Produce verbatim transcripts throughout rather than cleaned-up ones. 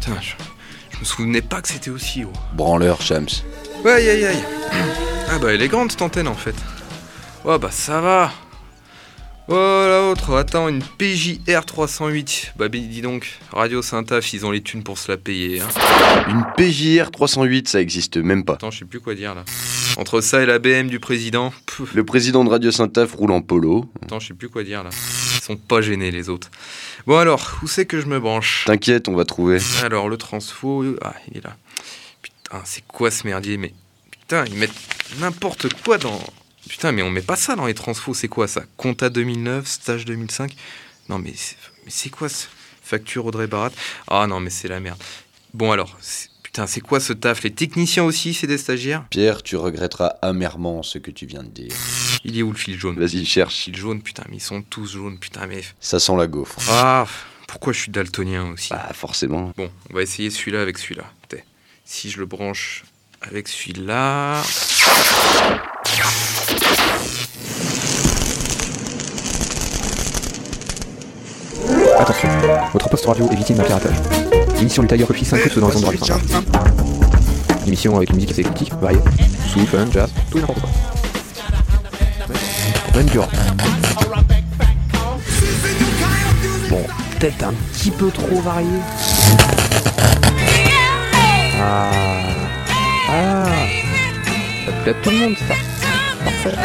Putain, je, je me souvenais pas que c'était aussi haut. Branleur, Shams. Ouais, aïe aïe aïe. Ah bah elle est grande cette antenne en fait. Ouais bah ça va. Oh l'autre, attends, une P J R trois cent huit. Bah dis donc, Radio Saint-Af, ils ont les thunes pour se la payer. Hein. Une P J R trois cent huit, ça existe même pas. Attends, je sais plus quoi dire là. Entre ça et la B M du président. Pouf. Le président de Radio Saint-Af roule en polo. Attends, je sais plus quoi dire là. Ils sont pas gênés les autres. Bon alors, où c'est que je me branche ? T'inquiète, on va trouver. Alors le transfo, ah il est là. Putain, c'est quoi ce merdier ? Mais putain, ils mettent n'importe quoi dans... Putain, mais on met pas ça dans les transfos, c'est quoi ça ? Compta deux mille neuf, stage deux mille cinq ? Non mais c'est, mais c'est quoi ce... Facture Audrey Barat ? Ah non mais c'est la merde. Bon alors, c'est... putain, c'est quoi ce taf ? Les techniciens aussi, c'est des stagiaires ? Pierre, tu regretteras amèrement ce que tu viens de dire. Il est où le fil jaune ? Vas-y, cherche. Fil jaune, putain, mais ils sont tous jaunes, putain, mais... Ça sent la gaufre. Ah, pourquoi je suis daltonien aussi ? Bah, forcément. Bon, on va essayer celui-là avec celui-là. Putain, si je le branche avec celui-là... Attention, votre poste radio est victime d'un piratage. L'émission du Tiger Coffee s'incruste dans les endroits les sympas. L'émission avec une musique assez éclectique, variée, soul, fun, jazz, tout et n'importe quoi. Même du rock. Bon, peut-être un petit peu trop varié. Ah, ah, ça plaît à tout le monde ça. Parfait.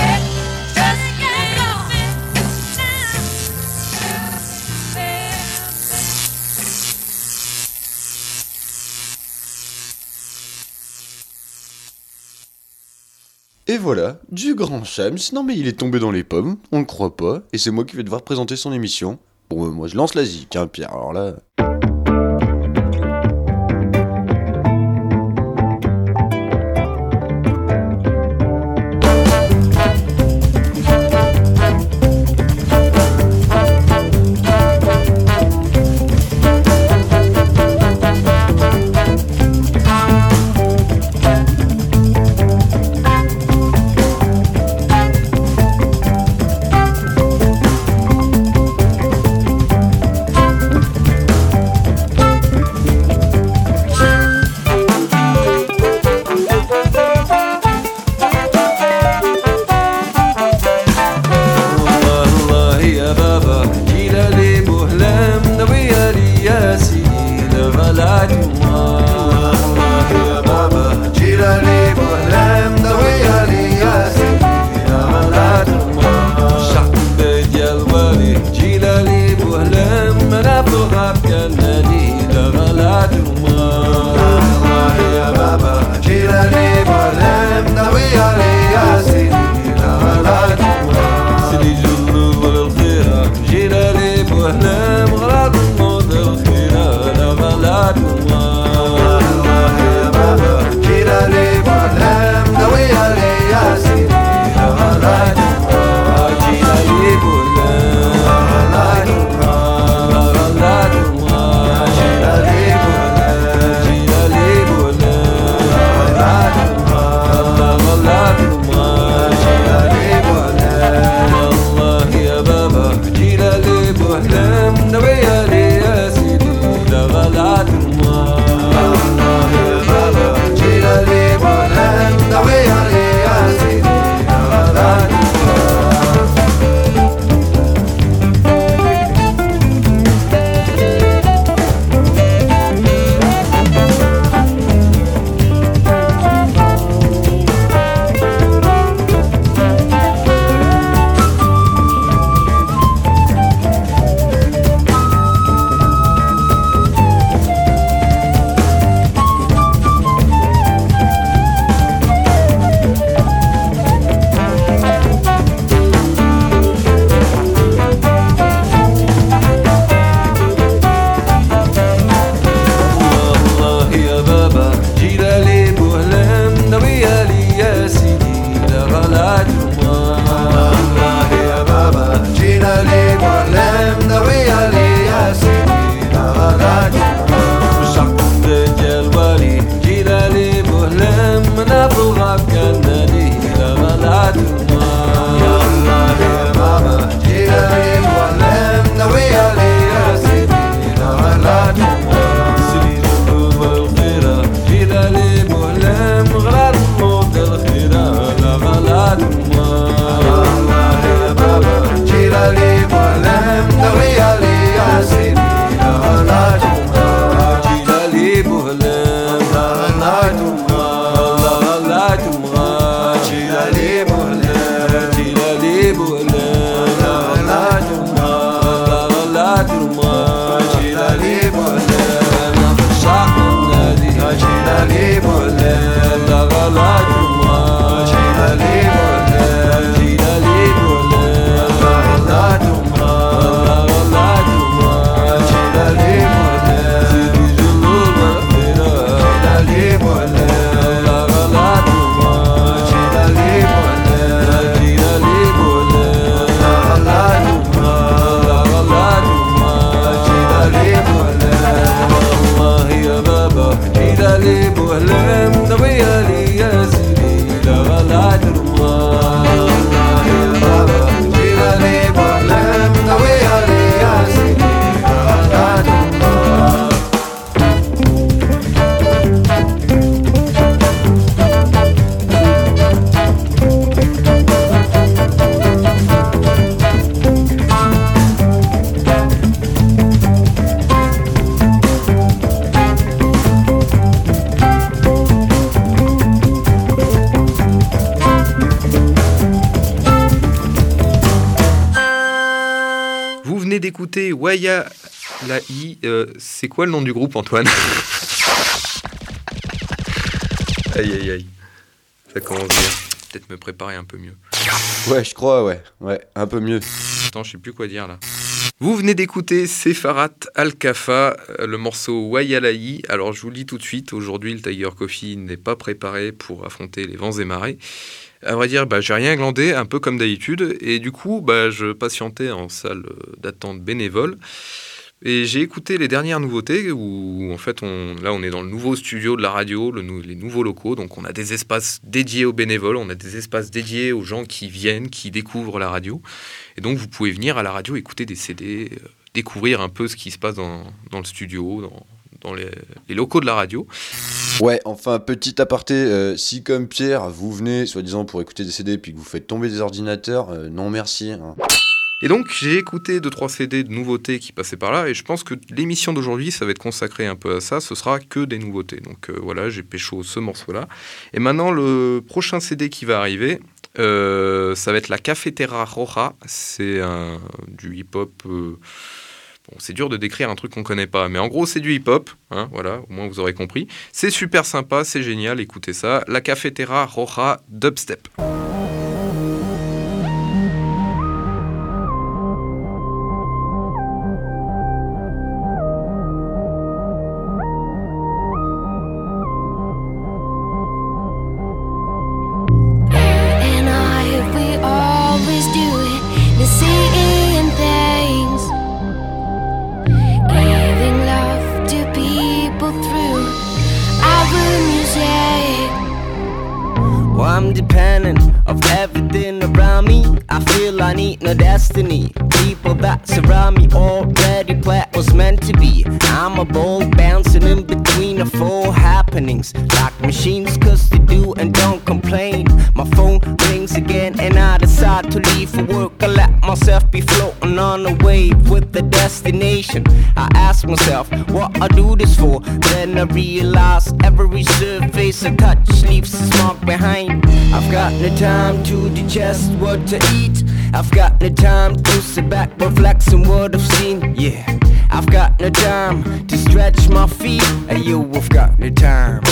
Et voilà, du grand Shams. Non mais il est tombé dans les pommes, on le croit pas, et c'est moi qui vais devoir présenter son émission. Bon, euh, moi je lance la zik, hein, Pierre, alors là... واحلام غراب الموت الخيرة لا غلات الله D'écouter Waya Lai, euh, c'est quoi le nom du groupe, Antoine? Aïe aïe aïe, ça commence bien. Peut-être me préparer un peu mieux. Ouais, je crois, ouais, ouais, un peu mieux. Attends, je sais plus quoi dire là. Vous venez d'écouter Sefarat Al-Kafa, le morceau Waya Lai. Alors je vous le dis tout de suite, aujourd'hui le Tiger Coffee n'est pas préparé pour affronter les vents et marées. À vrai dire, bah, j'ai rien glandé, un peu comme d'habitude, et du coup, bah, je patientais en salle d'attente bénévole. Et j'ai écouté les dernières nouveautés, où en fait, on, là, on est dans le nouveau studio de la radio, le, les nouveaux locaux, donc on a des espaces dédiés aux bénévoles, on a des espaces dédiés aux gens qui viennent, qui découvrent la radio. Et donc, vous pouvez venir à la radio, écouter des C D, euh, découvrir un peu ce qui se passe dans, dans le studio, dans, dans les, les locaux de la radio. Ouais, enfin, petit aparté, euh, si comme Pierre, vous venez, soi-disant, pour écouter des C D, puis que vous faites tomber des ordinateurs, euh, non merci. Hein. Et donc, j'ai écouté deux trois C D de nouveautés qui passaient par là, et je pense que l'émission d'aujourd'hui, ça va être consacré un peu à ça, ce sera que des nouveautés. Donc euh, voilà, j'ai pécho ce morceau-là. Et maintenant, le prochain C D qui va arriver, euh, ça va être la Cafetera Roja. C'est un, du hip-hop... Euh, Bon, c'est dur de décrire un truc qu'on connaît pas, mais en gros, c'est du hip-hop, hein, voilà, au moins vous aurez compris. C'est super sympa, c'est génial, écoutez ça. La Cafetera Roja Dubstep. I'm dependent of everything around me. I feel I need no destiny. People that surround me already play what's meant to be. I'm a ball bouncing in between the four happenings. Like machines, cause they do and don't complain. My phone rings again and I decide to leave for work. I let myself be floating on a wave with the destination. I ask myself what I do this for. Then I realize every surface I touch leaves a mark behind. I've got no time to digest what to eat. I've got no time to sit back, reflect on what I've seen. Yeah, I've got no time to stretch my feet. And you, I've got no time.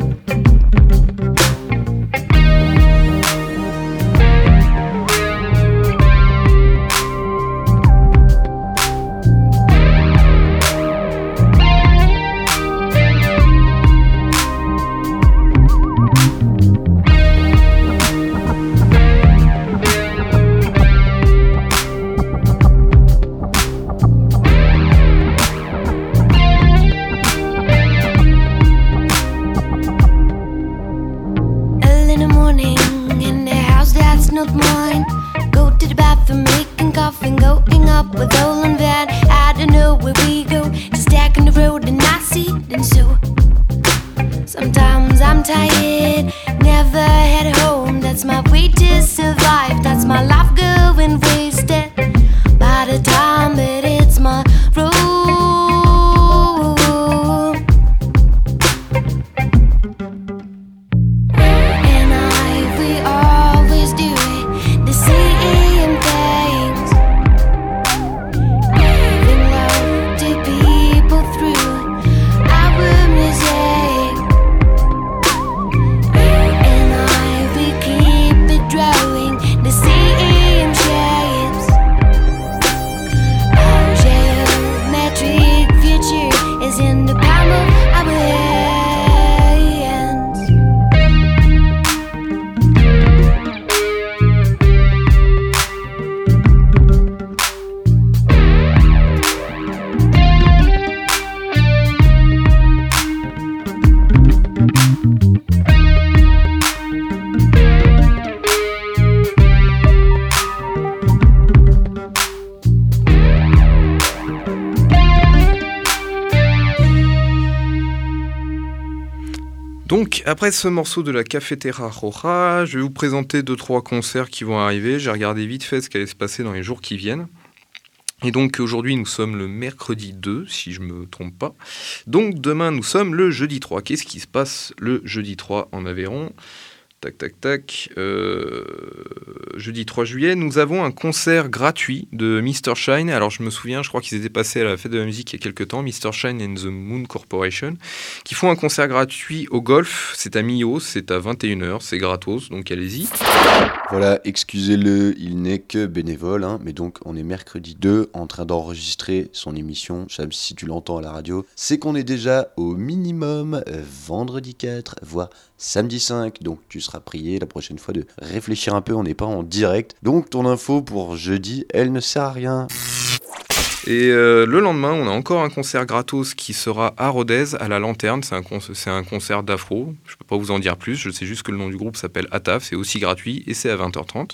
Not mine. Go to the bathroom, making coffee, going up with Olin Van. I don't know where we go, just stacking the road and I see it. And so sometimes I'm tired, never head home. That's my way to survive. That's my life going wasted by the time that it's my road. Donc, après ce morceau de la Cafetera Roja, je vais vous présenter deux trois concerts qui vont arriver. J'ai regardé vite fait ce qui allait se passer dans les jours qui viennent. Et donc, aujourd'hui, nous sommes le mercredi deux, si je ne me trompe pas. Donc, demain, nous sommes le jeudi trois. Qu'est-ce qui se passe le jeudi trois en Aveyron ? Tac, tac, tac. Euh, jeudi trois juillet, nous avons un concert gratuit de mister Shine. Alors, je me souviens, je crois qu'ils étaient passés à la fête de la musique il y a quelques temps, mister Shine and the Moon Corporation, qui font un concert gratuit au Golf. C'est à Millau, c'est à vingt et une heures, c'est gratos, donc allez-y. Voilà, excusez-le, il n'est que bénévole, hein, mais donc on est mercredi deux en train d'enregistrer son émission. Cham, si tu l'entends à la radio, c'est qu'on est déjà au minimum euh, vendredi quatre, voire samedi cinq, donc tu seras prié la prochaine fois de réfléchir un peu, on n'est pas en direct. Donc ton info pour jeudi, elle ne sert à rien. Et euh, le lendemain, on a encore un concert gratos qui sera à Rodez, à la Lanterne. C'est un, con- c'est un concert d'afro. Je ne peux pas vous en dire plus. Je sais juste que le nom du groupe s'appelle Ataf. C'est aussi gratuit et c'est à vingt heures trente.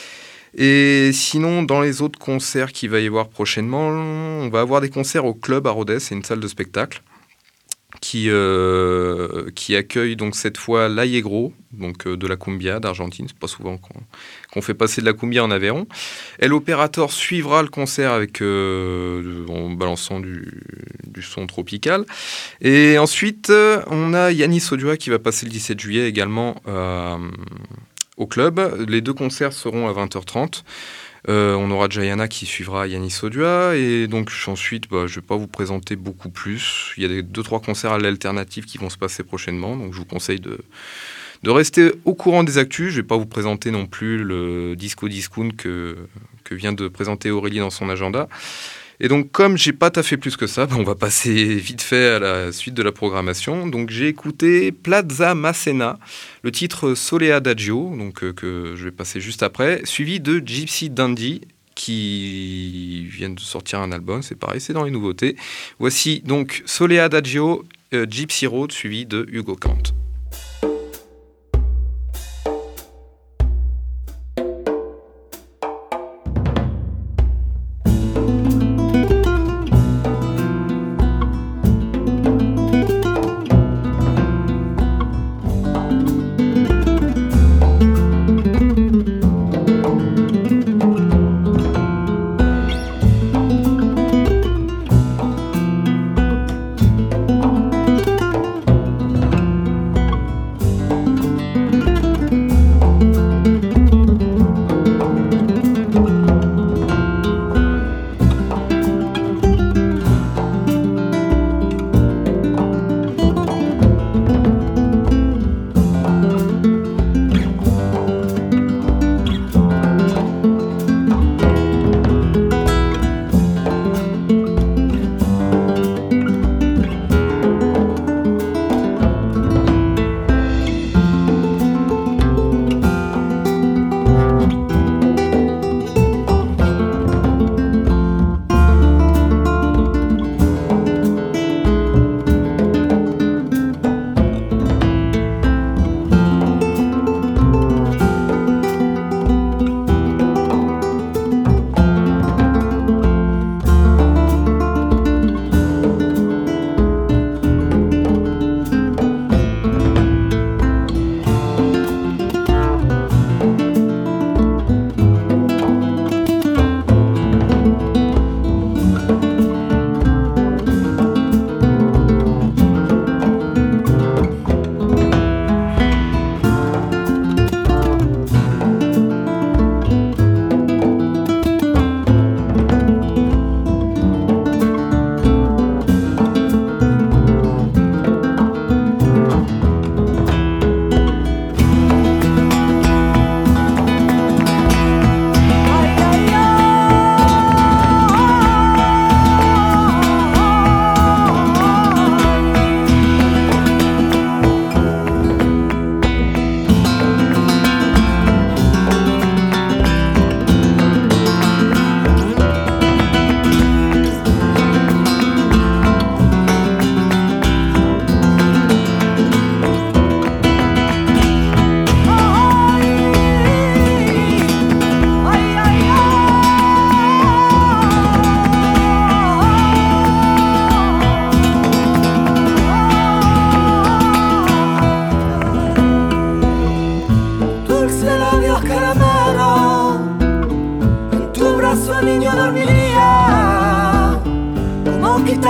Et sinon, dans les autres concerts qu'il va y avoir prochainement, on va avoir des concerts au club à Rodez. C'est une salle de spectacle qui, euh, qui accueille donc cette fois l'Allegro, donc euh, de la cumbia d'Argentine. C'est pas souvent qu'on, qu'on fait passer de la cumbia en Aveyron. El Operator suivra le concert avec, euh, en balançant du, du son tropical. Et ensuite, euh, on a Yanis Odua qui va passer le dix-sept juillet également euh, au club. Les deux concerts seront à vingt heures trente. Euh, on aura Jayana qui suivra Yanis Odua, et donc ensuite bah, je ne vais pas vous présenter beaucoup plus. Il y a des, deux trois concerts à l'alternative qui vont se passer prochainement, donc je vous conseille de, de rester au courant des actus. Je ne vais pas vous présenter non plus le Disco Discount que, que vient de présenter Aurélie dans son agenda. Et donc, comme j'ai pas taffé plus que ça, bah, on va passer vite fait à la suite de la programmation. Donc, j'ai écouté Plaza Massena, le titre Soleadagio, donc euh, que je vais passer juste après, suivi de Gypsy Dandy, qui viennent de sortir un album. C'est pareil, c'est dans les nouveautés. Voici donc Soleadagio, euh, Gypsy Road, suivi de Hugo Kant.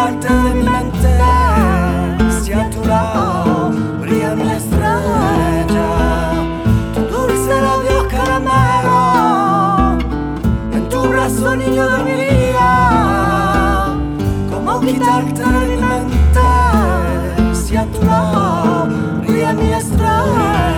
quitarte de mi mente. Si a tu lado brilla mi estrella, tu dulce labios caramelo, en tu brazo niño dormiría. ¿Cómo quitarte de mi mente? Si a tu lado brilla mi estrella.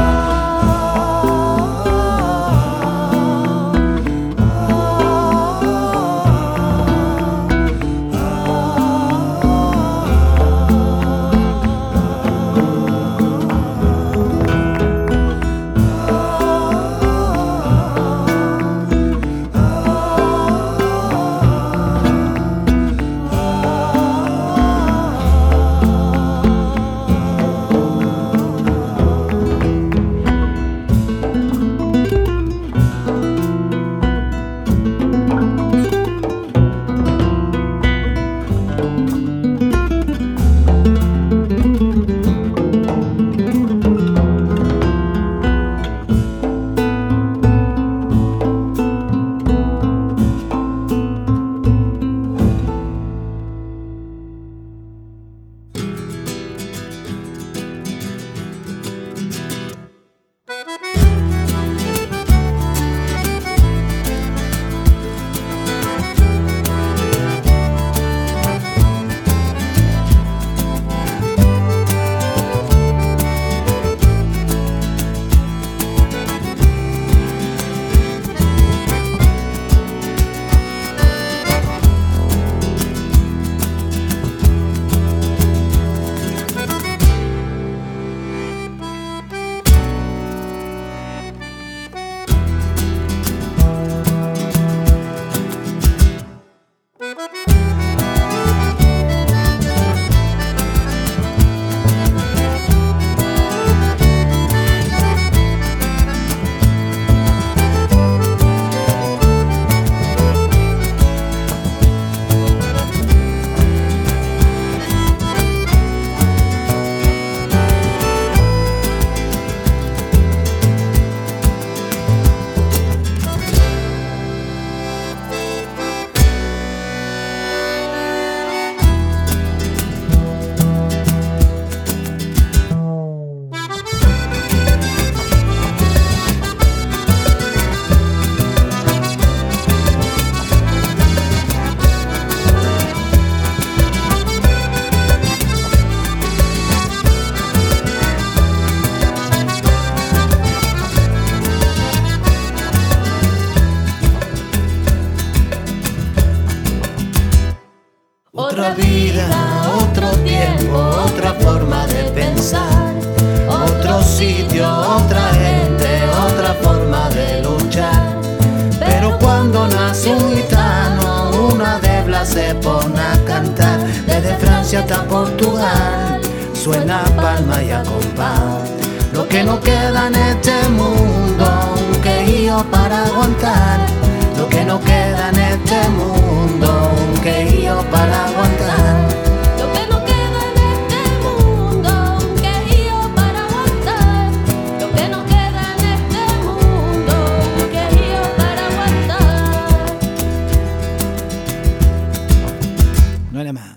Otra vida, otro tiempo, otra forma de pensar, otro sitio, otra gente, otra forma de luchar. Pero cuando nace un gitano, una debla se pone a cantar. Desde Francia hasta Portugal, suena palma y a compás. Lo que no queda en este mundo, un quejío para aguantar. Lo que no queda en este mundo, un quejío para aguantar. Lo que no queda en este mundo, un quejío para aguantar. Lo que no queda en este mundo, un quejío para aguantar. No era más.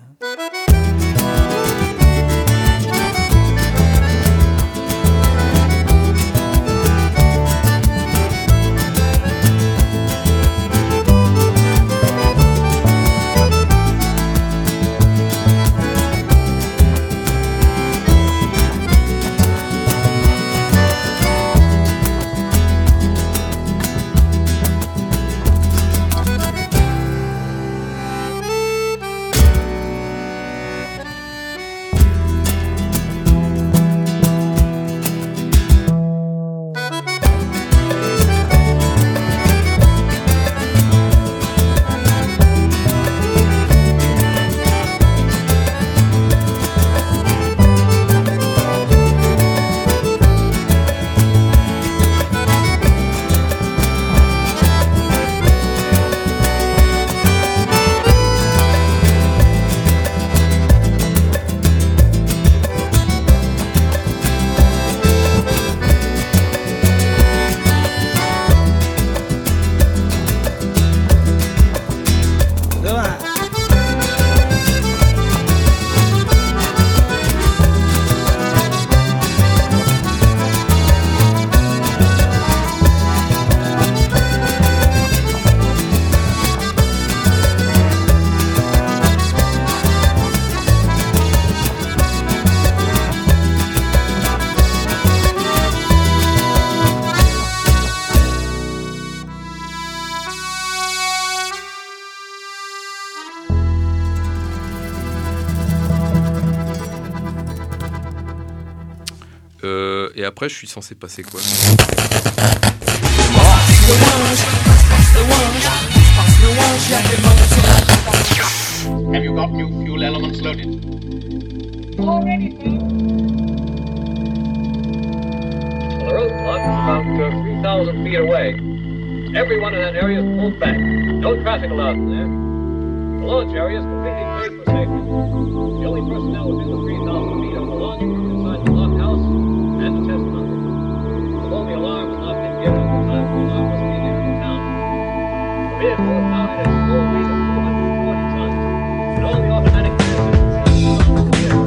Euh, et après, je suis censé passer quoi? Have you got new fuel elements loaded? Already, sir. The roadblock is about uh, three thousand feet away. Everyone in that area is pulled back. No traffic allowed in there. The launch area is completely cleared for safety. The only personnel within the three thousand feet are belonging inside the blockhouse and the test bunker. Although the alarm has not been given at the time the alarm was being given in town. The vehicle is now at a slow rate of two hundred forty tons. And all the automatic transmissions are clear.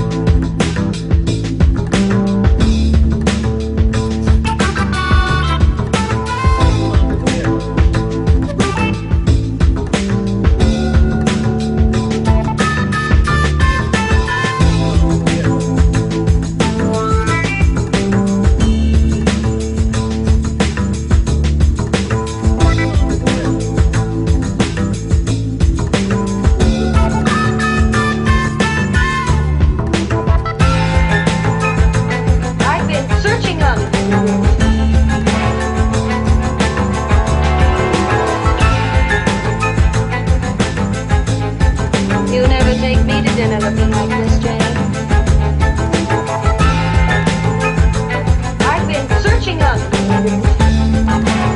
I've been searching on it. You never take me to dinner looking like this, Jane. I've been searching on it.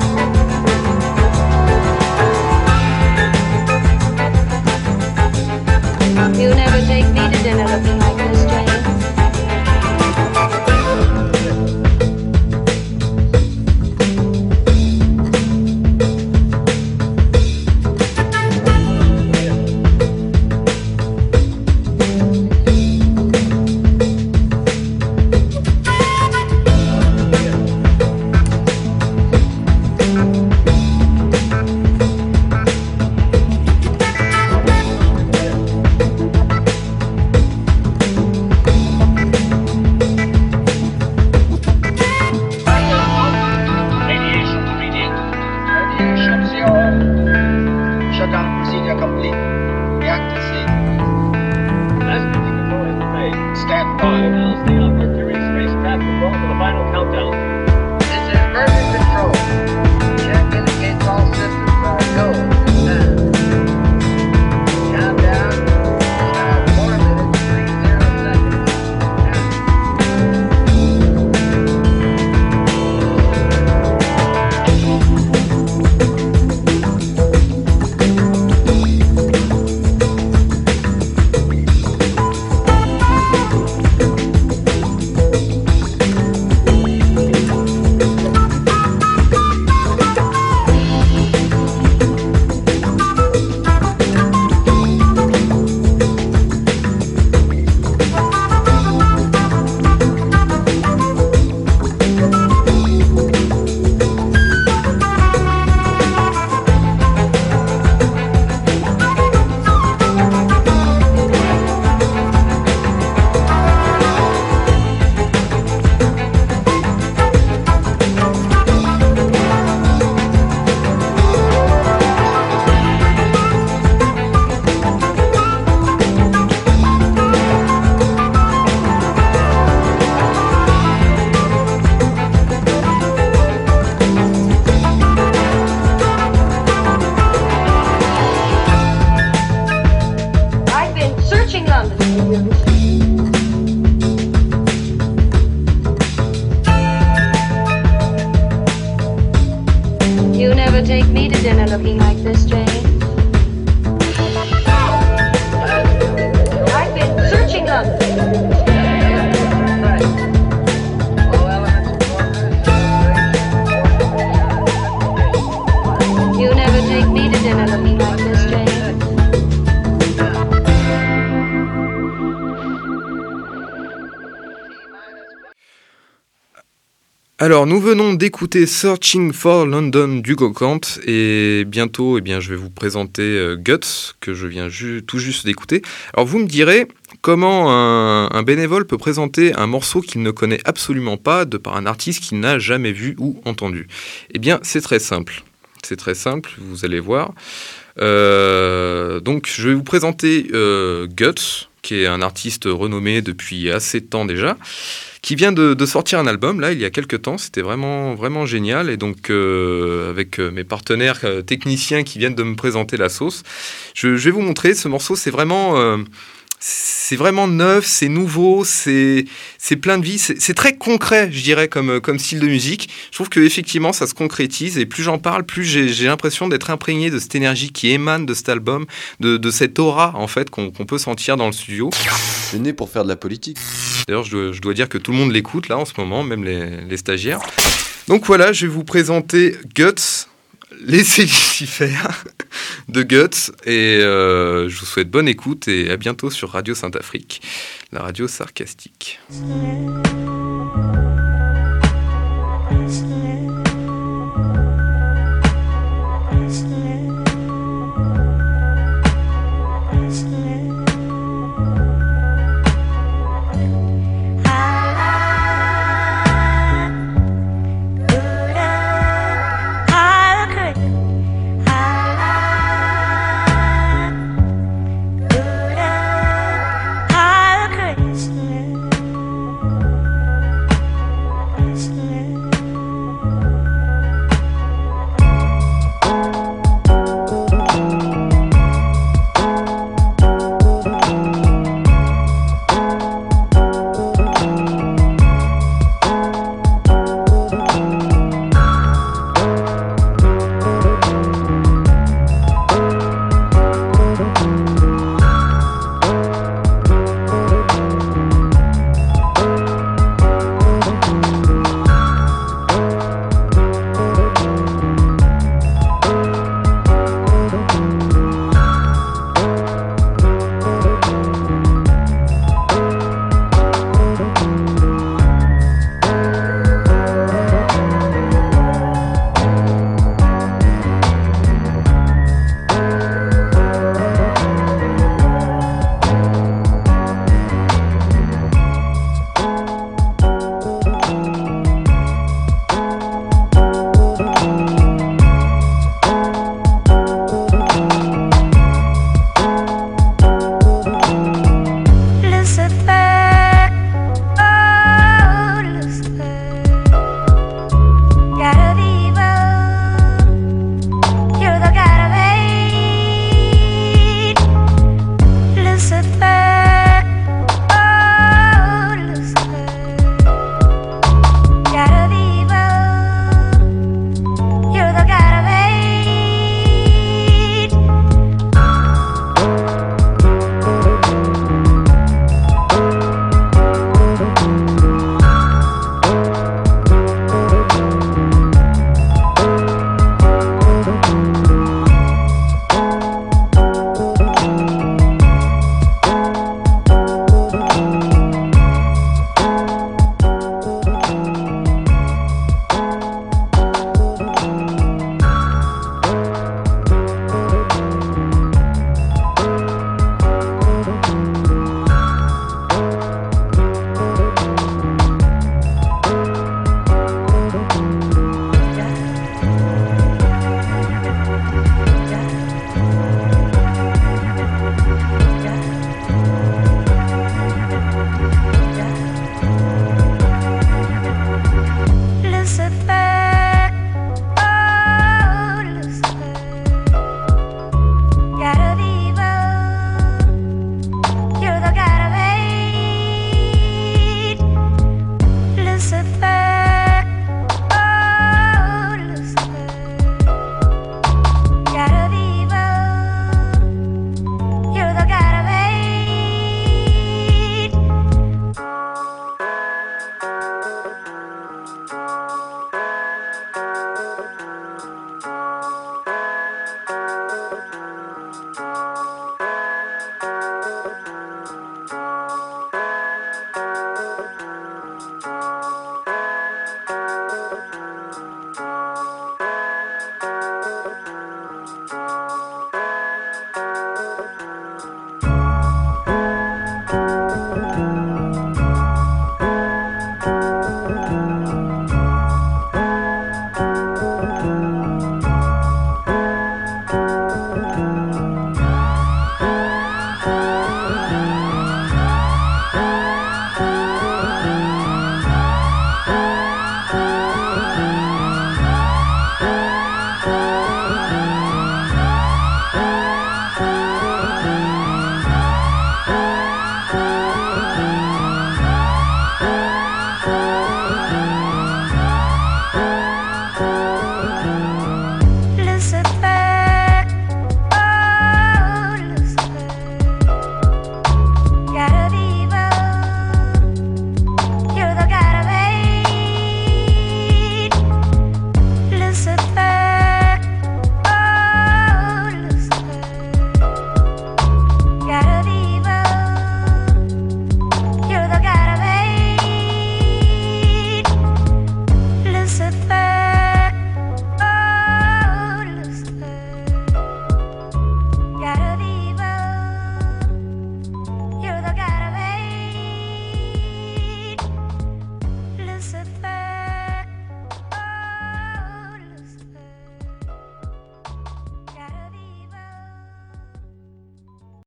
You never take me to dinner looking like this, Jane. Radiation reading. Radiation zero. Shutdown procedure complete. Reactor safe. Last control is made. Stand Five by. now stay on Mercury spacecraft control for the final countdown. This is version control. Check indicates all systems are go. Countdown. Start four minutes, three zero seconds. I've been searching on it. You never take me to dinner looking like this, Jane. I've been searching on it. All elements in You never take me to dinner looking like this, Jane. Alors, nous venons d'écouter Searching for London d'Hugo Kant et bientôt, eh bien, je vais vous présenter euh, Guts, que je viens ju- tout juste d'écouter. Alors, vous me direz comment un, un bénévole peut présenter un morceau qu'il ne connaît absolument pas de par un artiste qu'il n'a jamais vu ou entendu. Eh bien, c'est très simple. C'est très simple, vous allez voir. Euh, donc, je vais vous présenter euh, Guts, qui est un artiste renommé depuis assez de temps déjà, qui vient de, de sortir un album, là, il y a quelques temps. C'était vraiment, vraiment génial. Et donc, euh, avec mes partenaires euh, techniciens qui viennent de me présenter la sauce, je, je vais vous montrer. Ce morceau, c'est vraiment... Euh, c'est vraiment neuf, c'est nouveau, c'est, c'est plein de vie, c'est, c'est très concret, je dirais, comme, comme style de musique. Je trouve qu'effectivement, ça se concrétise, et plus j'en parle, plus j'ai, j'ai l'impression d'être imprégné de cette énergie qui émane de cet album, de, de cette aura, en fait, qu'on, qu'on peut sentir dans le studio. C'est né pour faire de la politique. D'ailleurs, je dois, je dois dire que tout le monde l'écoute, là, en ce moment, même les, les stagiaires. Donc voilà, je vais vous présenter Guts, Laissez-les faire de Guts, et euh, je vous souhaite bonne écoute et à bientôt sur Radio Saint-Afrique, la radio sarcastique.